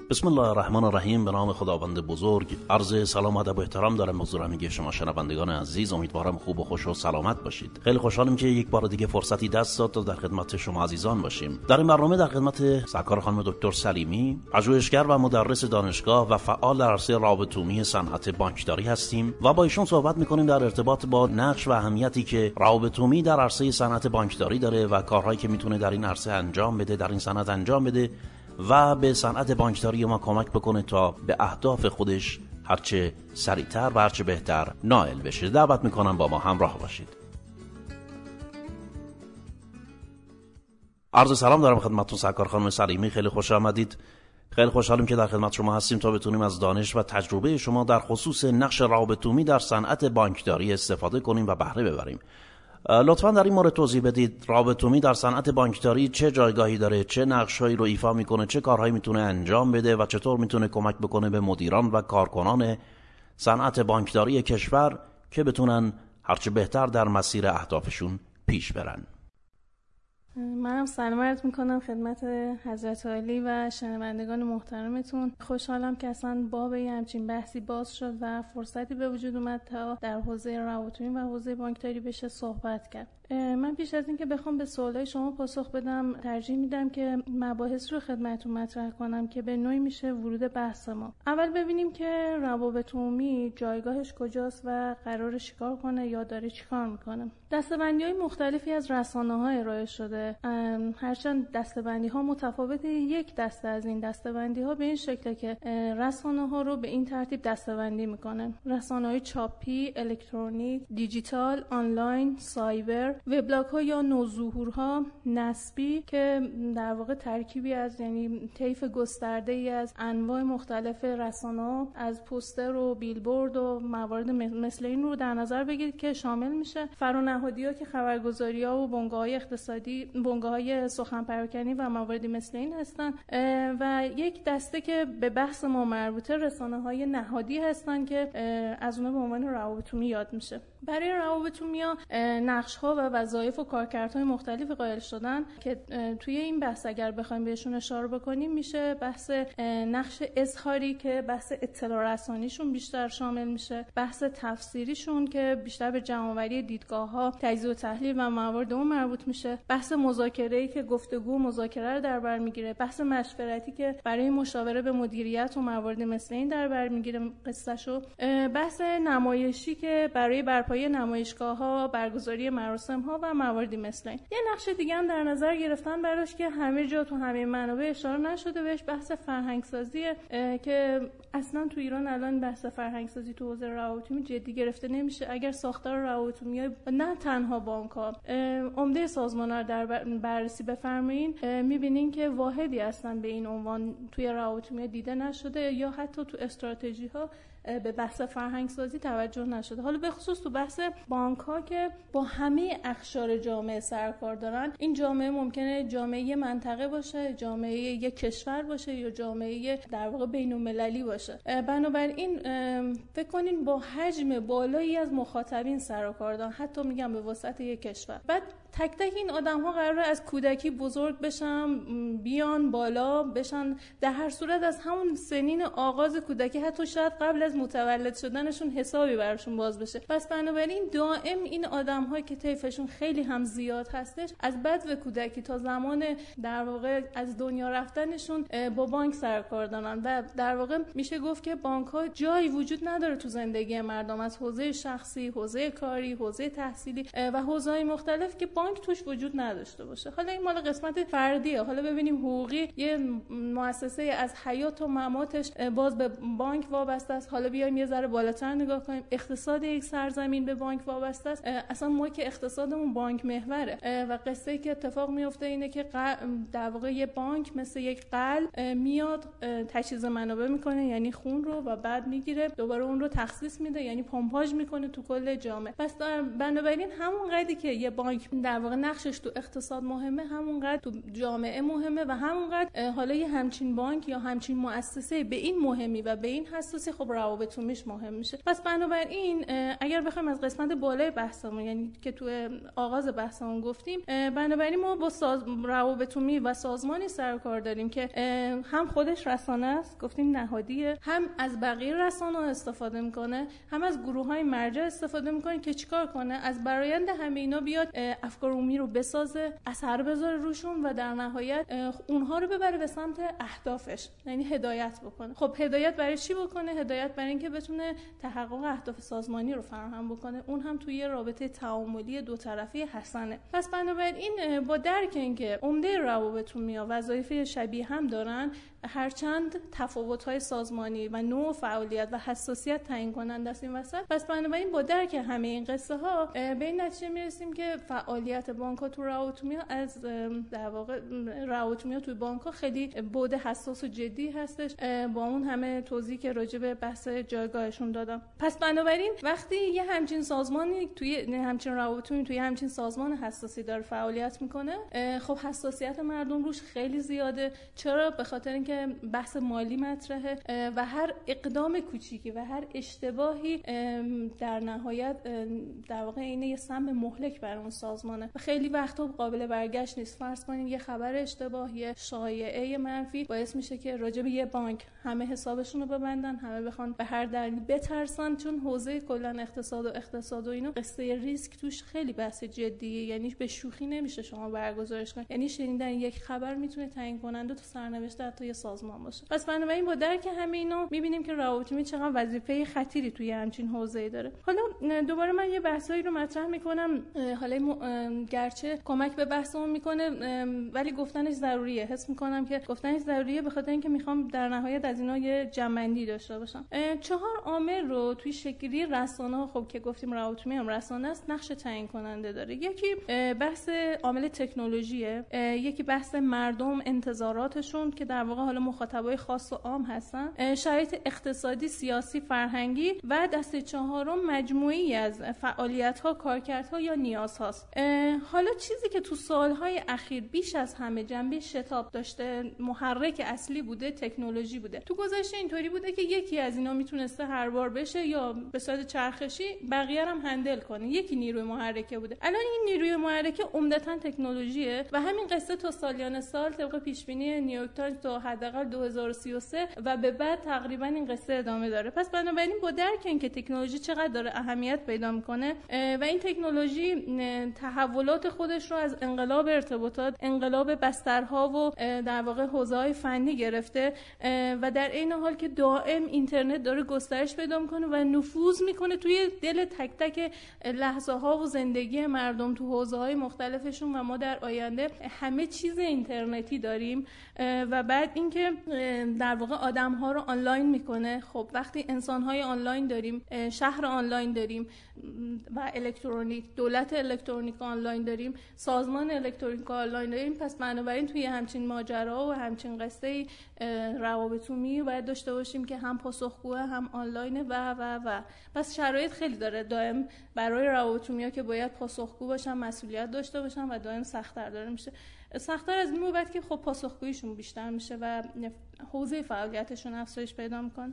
بسم الله الرحمن الرحیم. به نام خداوند بزرگ. عرض سلام و ادب و احترام دارم حضور همگی شما شنوندگان عزیز. امیدوارم خوب و خوش و سلامت باشید. خیلی خوشحالم که یک بار دیگه فرصتی دست داد تا در خدمت شما عزیزان باشیم. در این برنامه در خدمت سرکار خانم دکتر سلیمی، پژوهشگر و مدرس دانشگاه و فعال در عرصه روابط عمومی صنعت بانکداری هستیم و با ایشون صحبت می‌کنیم در ارتباط با نقش و اهمیتی که روابط عمومی در عرصه صنعت بانکداری داره و کارهایی که میتونه در این عرصه انجام بده، در این صنعت انجام بده و به صنعت بانکداری ما کمک بکنه تا به اهداف خودش هرچه سریعتر و هرچه بهتر نائل بشه. دعوت میکنم با ما همراه باشید. عرض سلام دارم خدمتتون سرکار خانم سلیمی. خیلی خوش آمدید. خیلی خوشحالم که در خدمت شما هستیم تا بتونیم از دانش و تجربه شما در خصوص نقش روابط عمومی در صنعت بانکداری استفاده کنیم و بهره ببریم. لطفاً در این مورد توضیح بدید روابط عمومی در صنعت بانکداری چه جایگاهی داره، چه نقش‌هایی رو ایفا میکنه، چه کارهایی میتونه انجام بده و چطور میتونه کمک بکنه به مدیران و کارکنان صنعت بانکداری کشور که بتونن هرچه بهتر در مسیر اهدافشون پیش برن. منم سلام عرض میکنم خدمت حضرت عالی و شنوندگان محترمتون. خوشحالم که اصلا باب همچین بحثی باز شد و فرصتی به وجود اومد تا در حوزه روابط عمومی و حوزه بانکداری بشه صحبت کرد. من پیش از اینکه بخوام به سوالای شما پاسخ بدم ترجیح میدم که مباحث رو خدمتتون مطرح کنم که به نوعی میشه ورود بحث ما. اول ببینیم که روابط عمومی جایگاهش کجاست و قراره چیکار کنه یا داره چیکار میکنه. دسته‌بندی‌های مختلفی از رسانه‌ها ارائه شده. هرچند دسته‌بندی‌ها متفاوته، یک دسته از این دسته‌بندی‌ها به این شکله که رسانه‌ها رو به این ترتیب دسته‌بندی میکنه: رسانه‌های چاپی، الکترونیک، دیجیتال، آنلاین، سایبر، وبلاگ‌ها یا نوظهورها، نسبی که در واقع ترکیبی از یعنی طیف گسترده‌ای از انواع مختلف رسانه‌ها از پوستر و بیلبورد و موارد مثل این رو در نظر بگیرید که شامل میشه. فرانهادی‌ها که خبرگزاری‌ها و بنگاه‌های اقتصادی، بنگاه‌های سخن پراکنی و مواردی مثل این هستن و یک دسته که به بحث ما مربوطه رسانه‌های نهادی هستن که از اونها به عنوان روابط عمومی یاد میشه. برای روابط عمومی نقش‌ها و وظایف و کارکردهای مختلفی قائل شدن که توی این بحث اگر بخوایم بهشون اشاره بکنیم میشه بحث نقش اظهاری که بحث اطلاع رسانیشون بیشتر شامل میشه، بحث تفسیریشون که بیشتر به جمع‌آوری دیدگاه‌ها، تجزیه و تحلیل و موارد اون مربوط میشه، بحث مذاکره‌ای که گفتگو و مذاکره رو در بر میگیره، بحث مشورتی که برای مشاوره به مدیریت و موارد مثل این در بر میگیره قصه‌شو، بحث نمایشی که برای برپایی نمایشگاه‌ها، برگزاری مراسم‌ها و مواردی مثل این. یه نقش دیگه هم در نظر گرفتن براش که همه جا تو همه منابع اشاره نشده بهش، بحث فرهنگ‌سازیه که اصلا تو ایران الان بحث فرهنگ‌سازی تو حوزه روابط عمومی جدی گرفته نمیشه. اگر ساختار روابط عمومی نه تنها بانک‌ها، عمده سازمان‌ها رو در بررسی بفرمایین می‌بینین که واحدی هستن به این عنوان توی روابط عمومی دیده نشده یا حتی تو استراتژی‌ها به بحث فرهنگ سازی توجه نشده. حالا به خصوص تو بحث بانک ها که با همه اقشار جامعه سرکار دارن، این جامعه ممکنه جامعه منطقه باشه، جامعه یک کشور باشه یا جامعه در واقع بین‌المللی باشه. بنابراین فکر کنین با حجم بالایی از مخاطبین سرکار دارن، حتی میگم به وسعت یک کشور. بعد تک تک این آدم ها قراره از کودکی بزرگ بشن، بیان بالا بشن، در هر صورت از همون سنین آغاز کودکی حتی شاید قبل از متولد شدنشون حسابی براشون باز بشه. پس بنابراین دائم این آدم هایی که طیفشون خیلی هم زیاد هستش از بدو کودکی تا زمان در واقع از دنیا رفتنشون با بانک سرکار دارن و در واقع میشه گفت که بانک ها جایی وجود نداره تو زندگی مردم، از حوزه شخصی، حوزه کاری، حوزه تحصیلی و حوزه‌های مختلف که بانک توش وجود نداشته باشه. حالا این مال قسمت فردیه. حالا ببینیم حقوقی یه مؤسسه از حیات و مماتش باز به بانک وابسته است. حالا بیایم یه ذره بالاتر نگاه کنیم، اقتصاد یک سرزمین به بانک وابسته است. اصلا ما که اقتصادمون بانک محوره و قصه‌ای که اتفاق میفته اینه که در واقع یه بانک مثل یک قلب میاد تجهیز منابع میکنه، یعنی خون رو، و بعد میگیره دوباره اون رو تخصیص میده، یعنی پمپاژ میکنه تو کل جامعه. پس بنابراین همون قدری که یه بانک در واقع نقشش تو اقتصاد مهمه، همونقدر تو جامعه مهمه و همونقدر حالا یه همچین بانک یا همچین مؤسسه به این مهمی و به این حساسی خب روابط عمومیش مهم میشه. پس بنابراین اگر بخوایم از قسمت بالای بحثمون، یعنی که تو آغاز بحثمون گفتیم، بنابراین ما با روابط عمومی و سازمانی سر و کار داریم که هم خودش رسانه است، گفتیم نهادیه، هم از بقیه رسانه‌ها استفاده میکنه، هم از گروه‌های مرجع استفاده میکنه که چیکار کنه؟ از برآیند همه اینا بیاد افکار عمومی رو بسازه، اثر بذاره روشون و در نهایت اونها رو ببره به سمت اهدافش، یعنی هدایت بکنه. خب هدایت برای چی بکنه؟ هدایت برای اینکه بتونه تحقق اهداف سازمانی رو فراهم بکنه، اون هم توی رابطه تعاملی دو طرفه حسنه. پس بنابراین با درک اینکه عمده روابط عمومی وظایف شبیه هم دارن، هرچند تفاوت‌های سازمانی و نوع فعالیت و حساسیت تعیین کننده است این وسط، پس بنابراین با درک همه این قصه ها به این نتیجه میرسیم که فعالیت بانک‌ها تو روابط عمومی از در واقع روابط عمومی توی بانک‌ها خیلی بعد حساس و جدی هستش، با اون همه توضیحی که راجع به بحث جایگاهشون دادم. پس بنابراین وقتی یه همچین سازمانی توی همچین روابط عمومی توی همچین سازمان حساسی داره فعالیت میکنه، خب حساسیت مردم روش خیلی زیاده. چرا؟ به خاطر اینکه بحث مالی مطرحه و هر اقدام کوچیکی و هر اشتباهی در نهایت در واقع اینه یه سم مهلک برای اون سازمانه و خیلی وقتا قابل برگشت نیست. فرض کنید یه خبر اشتباه، یه شایعه منفی باعث میشه که راجع به یه بانک همه حسابشون رو ببندن، همه بخوان به هر دلیلی بترسن، چون حوزه کلا اقتصاد و اینا قصه ریسک توش خیلی بحث جدیه، یعنی به شوخی نمیشه شما برگزارش کنید. یعنی شنیدن یک خبر میتونه تعیین کننده تو سرنوشت حتی یه سازمان باشه. پس بنابراین با درک همه اینا میبینیم که روابط عمومی چقدر وظیفه خطیری توی همچین حوزه‌ای داره. حالا دوباره من یه بحثایی رو مطرح میکنم، حالا گرچه کمک به بحثمون میکنه ولی گفتنش ضروریه. حس میکنم که گفتنش ضروریه به خاطر اینکه میخوام در نهایت از اینا یه جمع‌بندی داشته باشم. 4 عامل رو توی شکلی رسانه‌ها، خب که گفتیم روابط عمومی هم رسانه است، نقش تعیین کننده داره. یکی بحث عامل تکنولوژیه، یکی بحث مردم، انتظاراتشون که در واقع حالا مخاطبای خاص و عام هستن، شرایط اقتصادی، سیاسی، فرهنگی و دسته چهارم مجموعی از فعالیت‌ها، کارکردها یا نیازهاست. حالا چیزی که تو سالهای اخیر بیش از همه جنبه شتاب داشته، محرک اصلی بوده، تکنولوژی بوده. تو گذشته اینطوری بوده که یکی از اینا میتونسته هر بار بشه یا به صورت چرخشی بقیه هم هندل کنه، یکی نیروی محرکه بوده. الان این نیروی محرکه عمدتاً تکنولوژیه و همین قصه تا سالیان سال طبق پیشبینی نیویورک تایمز تا حداقل 2033 و به بعد تقریبا این قصه ادامه داره. پس بنابراین با درک اینکه تکنولوژی چقدر داره اهمیت پیدا میکنه و این تکنولوژی تحولات خودش رو از انقلاب ارتباطات، انقلاب بسترها و در واقع حوزه‌های فنی گرفته و در این حال که دائم اینترنت داره گسترش پیدا میکنه و نفوذ میکنه توی دل تک تک لحظه ها و زندگی مردم تو حوزه‌های مختلفشون و ما در آینده همه چیز اینترنتی داریم و بعد اینکه در واقع آدم‌ها رو آنلاین میکنه. خب وقتی انسان‌های آنلاین داریم، شهر آنلاین داریم و الکترونیک، دولت الکترونیک آنلاین داریم، سازمان الکترونیک آنلاین داریم، پس بنابراین توی همچین ماجرا و همچین قصه روابط عمومی باید داشته باشیم که هم پاسخگو هم آنلاین و پس شرایط خیلی داره دائم برای روابط عمومی که باید پاسخگو باشن، مسئولیت داشته باشن و دائم سخت‌تر داره میشه. سخت‌تر از این بابت که خب پاسخگوییشون بیشتر میشه و حوزه فعالیتشون افزایش پیدا میکنه.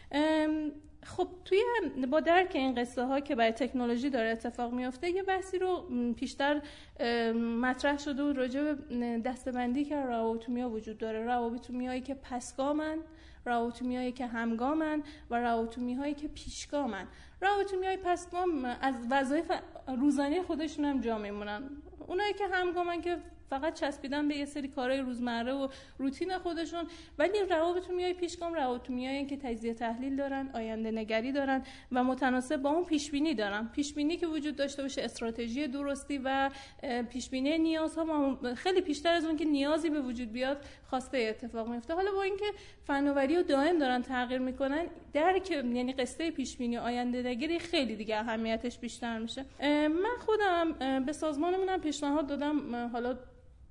خب توی با درک این قصه ها که برای تکنولوژی داره اتفاق میفته، یه بحثی رو پیشتر مطرح شده و راجع به دسته‌بندی که روابط عمومی وجود داره. روابط عمومی که پسگامن، روابط عمومی که همگامن و روابط عمومی که پیشگامن. روابط عمومی پسگام از وظایف روزانه خودشون هم جا میمونن. اونایی که همگامن که فقط چسبیدن به یه سری کارهای روزمره و روتین خودشون، ولی روابط عمومی پیشگام روابط عمومی که تجزیه تحلیل دارن، آینده نگری دارن و متناسب با اون پیشبینی دارن. پیشبینی که وجود داشته باشه، استراتژی درستی و پیشبینی نیازها خیلی بیشتر از اون که نیازی به وجود بیاد خواسته اتفاق میفته. حالا با اینکه فناوری رو دائم دارن تغییر میکنن، درک یعنی قصه پیشبینی آینده نگری خیلی دیگه اهمیتش بیشتر میشه. من خودم به سازمانمون پیشنهاد دادم، حالا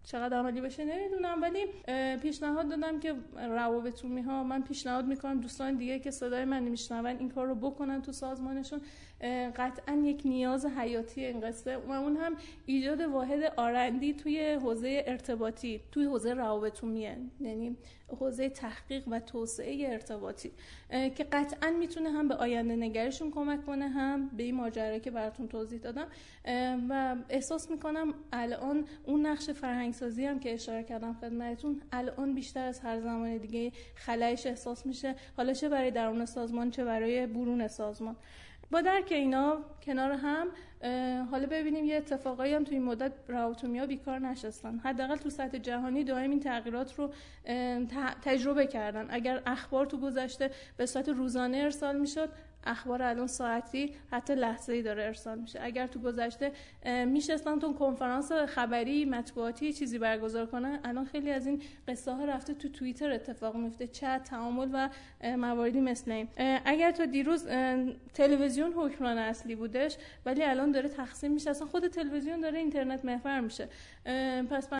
چقدر عملی بشه نمیدونم، ولی پیشنهاد دادم که روابط‌عمومی ها، من پیشنهاد میکنم دوستان دیگه که صدای من میشنون این کار رو بکنن تو سازمانشون. قطعا یک نیاز حیاتی این قصه و اون هم ایجاد واحد آرندی توی حوزه ارتباطی، توی حوزه روابط‌عمومی، یعنی حوزه تحقیق و توسعه ارتباطی که قطعا میتونه هم به آینده نگریشون کمک کنه، هم به این ماجرا که براتون توضیح دادم. و احساس میکنم الان اون نقش فرهنگسازی هم که اشاره کردم خدمتتون الان بیشتر از هر زمان دیگه خلایش احساس میشه، حالا چه برای درون سازمان چه برای برون سازمان. با درک اینا کنار هم حالا ببینیم یه اتفاقایی هم توی این مدت روابط‌عمومی‌ها بیکار نشستن، حداقل تو سطح جهانی دائم این تغییرات رو تجربه کردن. اگر اخبار تو گذشته به صورت روزانه ارسال میشد، اخبار الان ساعتی حتی لحظه‌ای داره ارسال میشه. اگر تو گذشته میشستن تو کنفرانس خبری مطبوعاتی چیزی برگزار کنن، الان خیلی از این قصه ها رفته تو توییتر اتفاق میفته، چت، تعامل و مواردی مثل این. اگر تا دیروز تلویزیون حکمران اصلی بودش، ولی الان داره تقسیم میشه، اصلا خود تلویزیون داره اینترنت محور میشه. پس